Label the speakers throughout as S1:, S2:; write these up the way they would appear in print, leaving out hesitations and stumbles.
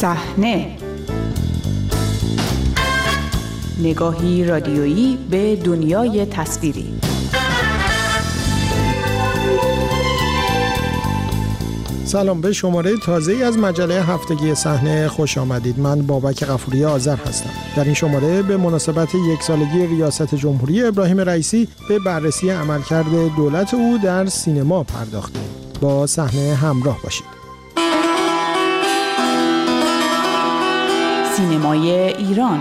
S1: صحنه، نگاهی رادیویی به دنیای تصویری.
S2: سلام، به شماره تازه‌ای از مجله هفتگی صحنه خوش آمدید. من بابک غفوری آذر هستم. در این شماره به مناسبت 1 سالگی ریاست جمهوری ابراهیم رئیسی به بررسی عملکرد دولت او در سینما پرداختیم. با صحنه همراه باشید.
S1: سینمای ایران.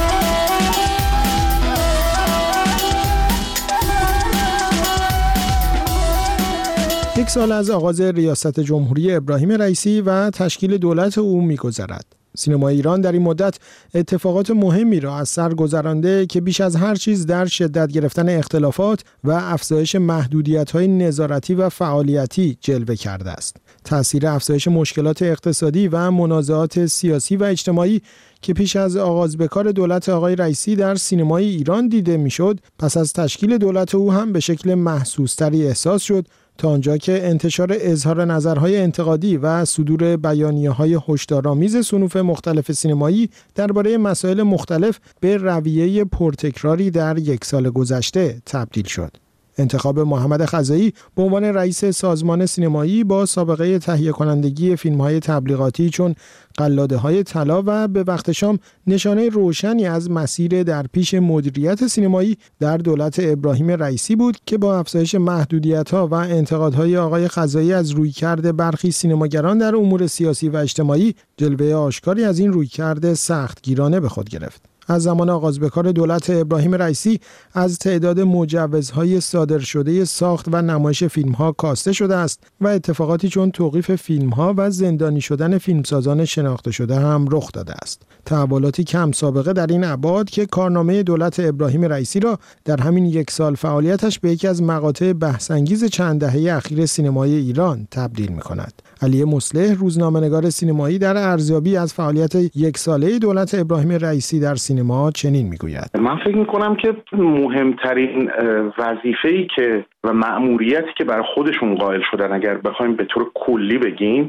S2: یک سال از آغاز ریاست جمهوری ابراهیم رئیسی و تشکیل دولت او می‌گذرد. سینمای ایران در این مدت اتفاقات مهمی را از سر گذرانده که بیش از هر چیز در شدت گرفتن اختلافات و افزایش محدودیت‌های نظارتی و فعالیتی جلوه کرده است. تأثیر افزایش مشکلات اقتصادی و منازعات سیاسی و اجتماعی که پیش از آغاز به کار دولت آقای رئیسی در سینمای ایران دیده میشد، پس از تشکیل دولت او هم به شکل محسوس‌تری احساس شد، تا آنجا که انتشار اظهار نظرهای انتقادی و صدور بیانیه‌های هشدارآمیز صنوف مختلف سینمایی درباره مسائل مختلف به رویه پرتکراری در 1 سال گذشته تبدیل شد. انتخاب محمد خزایی به عنوان رئیس سازمان سینمایی با سابقه تهیه کنندگی فیلم‌های تبلیغاتی چون قلاده‌های طلا و به وقت شام نشانه روشنی از مسیر در پیش مدیریت سینمایی در دولت ابراهیم رئیسی بود که با افزایش محدودیت‌ها و انتقادهای آقای خزایی از رویکرد برخی سینماگران در امور سیاسی و اجتماعی، جلوه آشکاری از این رویکرد سختگیرانه به خود گرفت. از زمان آغاز به کار دولت ابراهیم رئیسی از تعداد مجوزهای صادر شده ساخت و نمایش فیلم‌ها کاسته شده است و اتفاقاتی چون توقیف فیلم‌ها و زندانی شدن فیلمسازان شناخته شده هم رخ داده است. تحولاتی کم سابقه در این ابعاد که کارنامه دولت ابراهیم رئیسی را در همین 1 سال فعالیتش به یکی از مقاطع بحث‌انگیز چند دهه اخیر سینمای ایران تبدیل می‌کند. علی مصلح، روزنامه‌نگار سینمایی، در ارزیابی از فعالیت 1 ساله دولت ابراهیم رئیسی در سینما چنین میگوید:
S3: من فکر میکنم که مهمترین وظیفه‌ای که و مأموریتی که برای خودشون قائل شدن، اگر بخوایم به طور کلی بگیم،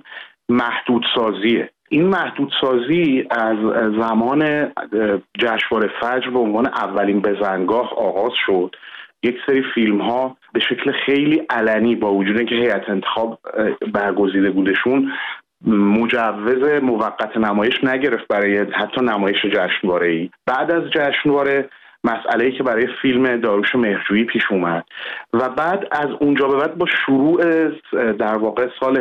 S3: محدودسازیه. این محدودسازی از زمان جشنواره فجر به عنوان اولین بزنگاه آغاز شد. یک سری فیلم ها به شکل خیلی علنی، با وجود اینکه هیئت انتخاب برگزیده بودشون، مجوز موقت نمایش نگرفت برای حتی نمایش جشنواره‌ای. بعد از جشنواره مسئله‌ای که برای فیلم داریوش مهرجویی پیش اومد و بعد از اونجا به بعد با شروع در واقع سال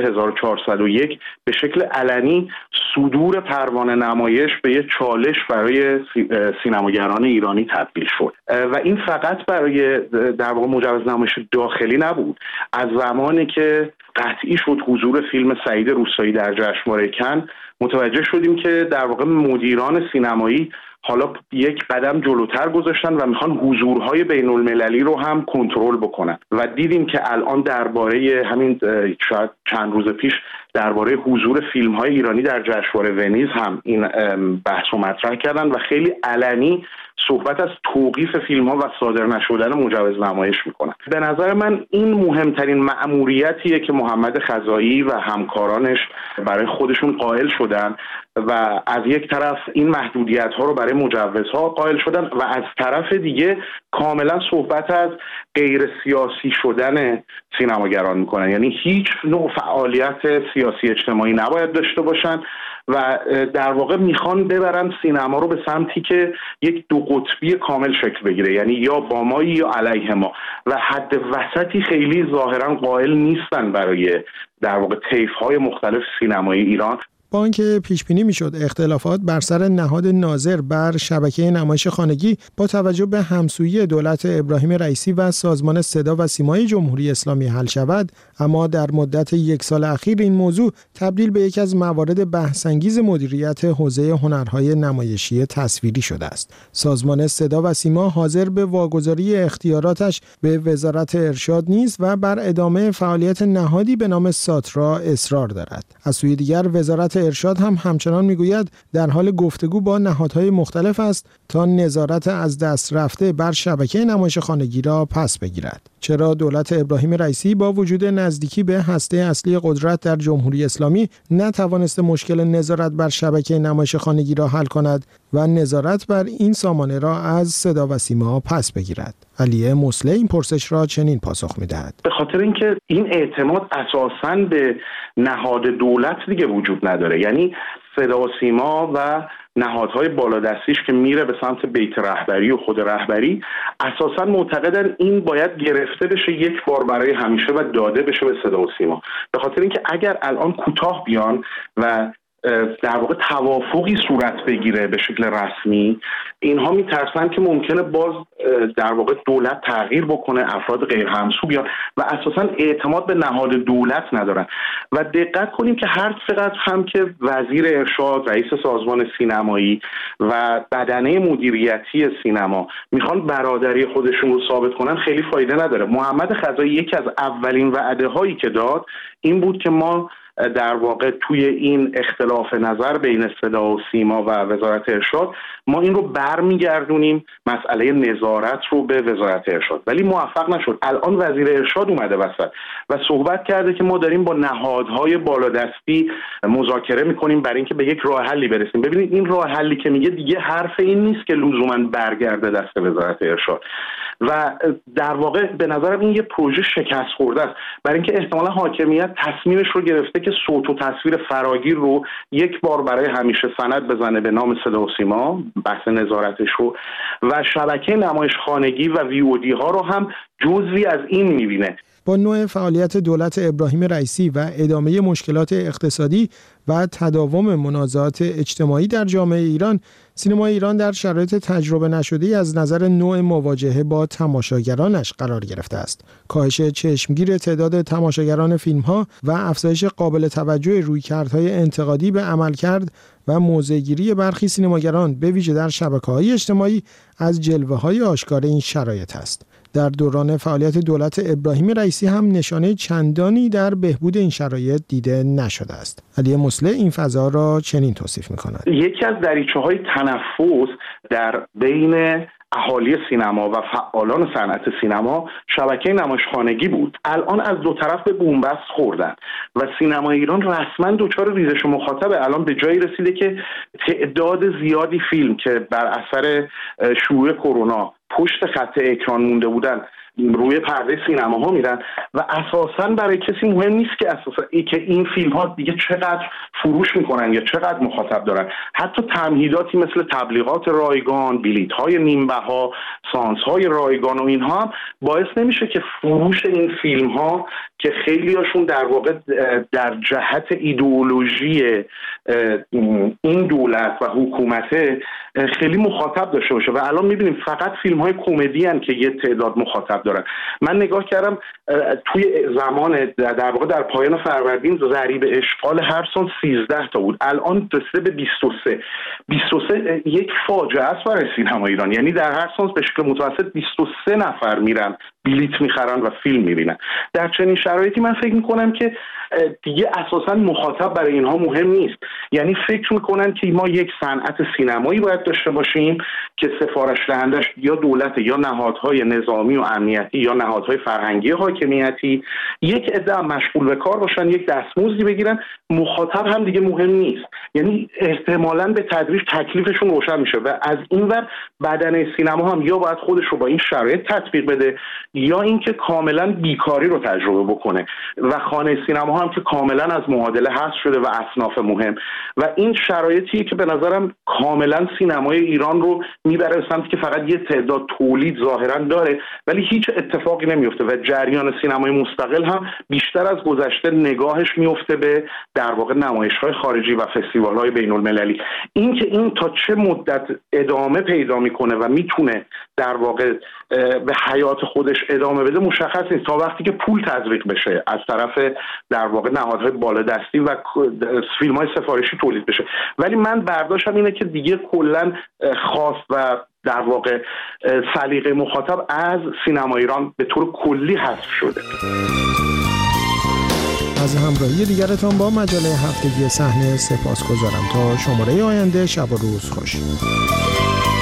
S3: 1401 به شکل علنی صدور پروانه نمایش به یک چالش برای سینماگران ایرانی تبدیل شد و این فقط برای در واقع مجوز نمایش داخلی نبود. از زمانی که قطعی شد حضور فیلم سعید روستایی در جشنواره کن، متوجه شدیم که در واقع مدیران سینمایی حالا یک قدم جلوتر گذاشتن و میخوان حضورهای بین المللی رو هم کنترل بکنن و دیدیم که الان درباره همین شاید چند روز پیش درباره حضور فیلم‌های ایرانی در جشنواره ونیز هم این بحث رو مطرح کردن و خیلی علنی صحبت از توقیف فیلم‌ها و صادر نشدن مجوز نمایش میکنن. به نظر من این مهمترین مأموریتیه که محمد خزایی و همکارانش برای خودشون قائل شدن و از یک طرف این محدودیت‌ها رو برای مجوزها قائل شدن و از طرف دیگه کاملا صحبت از غیر سیاسی شدن سینماگران میکنن. یعنی هیچ نوع فعالیت سیاسی اجتماعی نباید داشته باشن و در واقع میخوان ببرن سینما رو به سمتی که یک دو قطبی کامل شکل بگیره، یعنی یا با ما یا علیه ما، و حد وسطی خیلی ظاهرا قائل نیستن برای در واقع طیف‌های مختلف سینمای ایران.
S2: با آنکه پیش بینی میشد اختلافات بر سر نهاد ناظر بر شبکه نمایش خانگی با توجه به همسویی دولت ابراهیم رئیسی و سازمان صدا و سیمای جمهوری اسلامی حل شود، اما در مدت 1 سال اخیر این موضوع تبدیل به یکی از موارد بحث‌انگیز مدیریت حوزه هنرهای نمایشی تصویری شده است. سازمان صدا و سیما حاضر به واگذاری اختیاراتش به وزارت ارشاد نیست و بر ادامه فعالیت نهادی به نام ساترا اصرار دارد. از سوی دیگر وزارت ارشاد هم همچنان میگوید در حال گفتگو با نهادهای مختلف است تا نظارت از دست رفته بر شبکه نمایش خانگی را پس بگیرد. چرا دولت ابراهیم رئیسی با وجود نزدیکی به هسته اصلی قدرت در جمهوری اسلامی نتوانسته مشکل نظارت بر شبکه نمایش خانگی را حل کند و نظارت بر این سامانه را از صدا و سیما پس بگیرد؟ علی مسله این پرسش را چنین پاسخ می‌دهد:
S3: به خاطر اینکه این اعتماد اساساً به نهاد دولت دیگه وجود نداره. یعنی صدا و سیما و نهادهای بالادستیش که میره به سمت بیت رهبری و خود رهبری اساساً معتقدن این باید گرفته بشه یک بار برای همیشه و داده بشه به صدا و سیما. به خاطر اینکه اگر الان کوتاه بیان و در واقع توافقی صورت بگیره به شکل رسمی، اینها میترسن که ممکنه باز در واقع دولت تغییر بکنه، افراد غیر همسو بیان و اساسا اعتماد به نهاد دولت ندارن. و دقت کنیم که هر چقدر هم که وزیر ارشاد، رئیس سازمان سینمایی و بدنه مدیریتی سینما میخوان برادری خودشون رو ثابت کنن، خیلی فایده نداره. محمد خزایی یکی از اولین وعده هایی که داد این بود که ما در واقع توی این اختلاف نظر بین صدا و سیما و وزارت ارشاد ما این رو برمیگردونیم، مسئله نظارت رو به وزارت ارشاد، ولی موفق نشد. الان وزیر ارشاد اومده وسط و صحبت کرده که ما داریم با نهادهای بالادستی مذاکره میکنیم برای اینکه به یک راه حلی برسیم. ببینید این راه حلی که میگه دیگه حرف این نیست که لزوما برگرده دست وزارت ارشاد و در واقع به نظرم این یه پروژه شکست خورده است، برای اینکه احتمالا حاکمیت تصمیمش رو گرفته که صوت و تصویر فراگیر رو یک بار برای همیشه سند بزنه به نام صدا و سیما، بحث نظارتش رو، و شبکه نمایش خانگی و VOD ها رو هم جزوی از این میبینه.
S2: با نوع فعالیت دولت ابراهیم رئیسی و ادامه مشکلات اقتصادی و تداوم منازعات اجتماعی در جامعه ایران، سینمای ایران در شرایط تجربه نشده‌ای از نظر نوع مواجهه با تماشاگرانش قرار گرفته است. کاهش چشمگیر تعداد تماشاگران فیلم‌ها و افزایش قابل توجه رویکردهای انتقادی به عملکرد و موضع‌گیری برخی سینماگران به ویژه در شبکه‌های اجتماعی از جلوه‌های آشکار این شرایط است. در دوران فعالیت دولت ابراهیم رئیسی هم نشانه چندانی در بهبود این شرایط دیده نشده است. علی مسله این فضا را چنین توصیف می‌کند:
S3: یکی از دریچه‌های تنفس در بین اهالی سینما و فعالان صنعت سینما شبکه نمایشخانگی بود. الان از دو طرف به بن‌بست خوردن و سینما ایران رسما دچار ریزش مخاطبه. الان به جایی رسیده که تعداد زیادی فیلم که بر اثر شیوع کرونا پشت خط اکران مونده بودن روی پرده سینماها میرن و اساساً برای کسی مهم نیست که که این فیلم ها دیگه چقدر فروش میکنن یا چقدر مخاطب دارن. حتی تمهیداتی مثل تبلیغات رایگان، بلیط های نیم بها، سانس های رایگان و اینها هم باعث نمیشه که فروش این فیلم ها که خیلی هاشون در واقع در جهت ایدئولوژی این دولت و حکومت خیلی مخاطب داشته باشه و الان میبینیم فقط فیلم های کمدی هن که یه تعداد مخاطب دارن. من نگاه کردم توی زمان در واقع در پایان فروردین ضریب اشغال هر سال 13 تا بود، الان رسیده به 23 یک فاجعه است برای سینما ایران. یعنی در هر سال به شکل متوسط 23 نفر میرن بلیت میخرن و فیلم میبینن. در چنین شرایطی من فکر میکنم که دیگه اساسا مخاطب برای اینها مهم نیست. یعنی فکر میکنن که ما یک صنعت سینمایی باید داشته باشیم که سفارش دهندش یا دولت یا نهادهای نظامی و امنیتی یا نهادهای فرهنگی حاکمیتی، یک عده مشغول به کار باشن، یک دستمزدی بگیرن، مخاطب هم دیگه مهم نیست. یعنی احتمالاً به تدریج تکلیفشون روشن میشه و از این ور بدنه سینما هم یا باید خودش رو با این شرایط تطبیق بده یا اینکه کاملا بیکاری رو تجربه بکنه و خانه سینما هم که کاملا از معادله حذف شده و اصناف مهم و این شرایطیه که به نظرم کاملا سینمای ایران رو میبره به سمتی که فقط یه تعداد تولید ظاهرا داره ولی هیچ اتفاقی نمیفته و جریان سینمای مستقل هم بیشتر از گذشته نگاهش میفته به در واقع نمایش‌های خارجی و فستیوال‌های بین‌المللی. این که این تا چه مدت ادامه پیدا میکنه و میتونه در واقع به حیات خودش ادامه بده مشخص نیست تا وقتی که پول تزریق بشه از طرف در واقع نهادهای بالادستی و فیلم‌های سفارشی تولید بشه. ولی من برداشتم اینه که دیگه کلاً خواست و در واقع سلیقه مخاطب از سینما ایران به طور کلی حذف شده.
S2: از همراهی دیگرتان با مجله هفتگی صحنه سپاسگزارم. تا شماره آینده شب و روز خوش.